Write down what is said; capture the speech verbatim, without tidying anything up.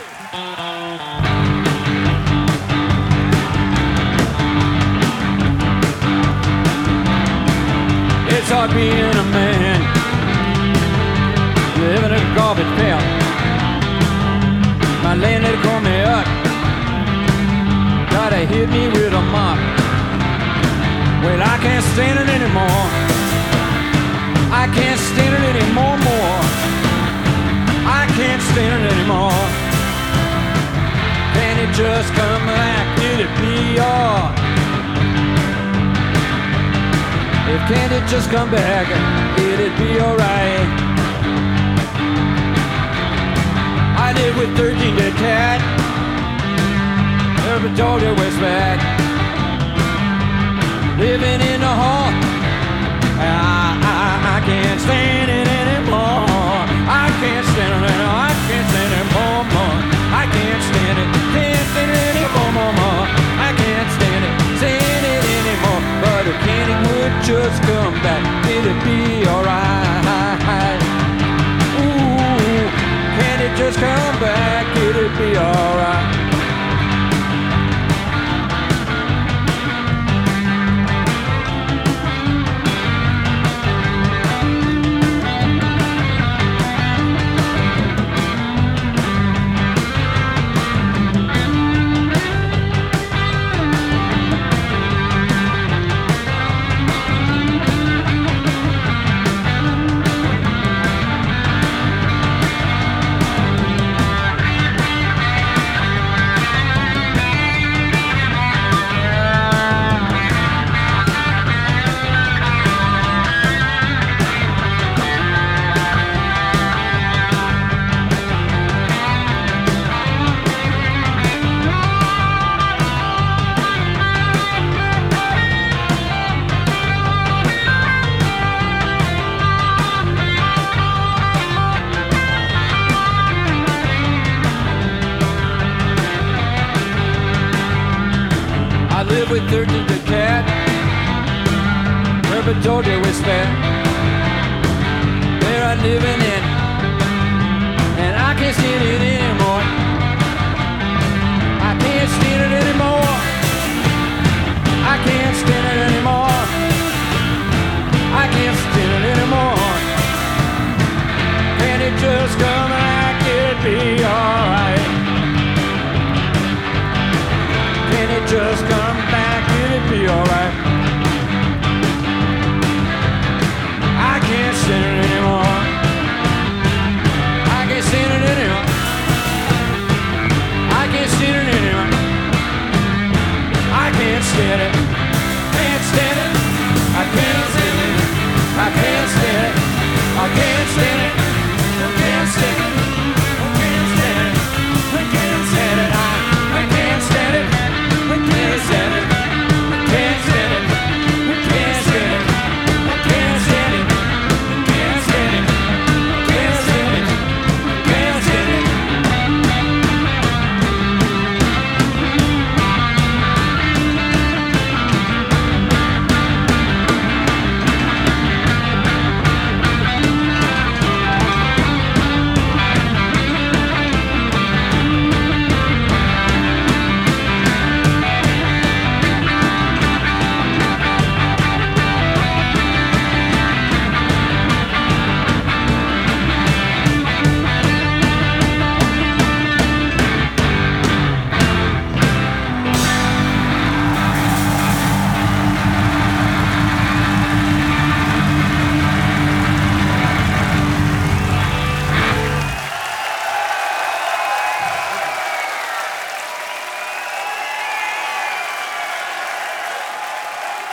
It's hard being a man, living in a garbage pail. My landlady called me up, tried to hit me with a mop. Well, I can't stand it anymore. I can't stand it anymore, more. I can't stand it anymore. Can it just come back? Did it be all? If can it just come back? Did it be alright? I live with thirteen dead cat. Every dog that was back. Living in the hall. I, I, I can't stand it anymore. I can't stand it anymore. I can't stand it more, more. I can't stand it. Can't stand it anymore, more, more. I can't stand it. Stand it anymore. But if Kenny would just come back, it'd be alright. Ooh, can it just come back? It'd be alright. With thirteen the cat, wherever Georgia was spent. There I live in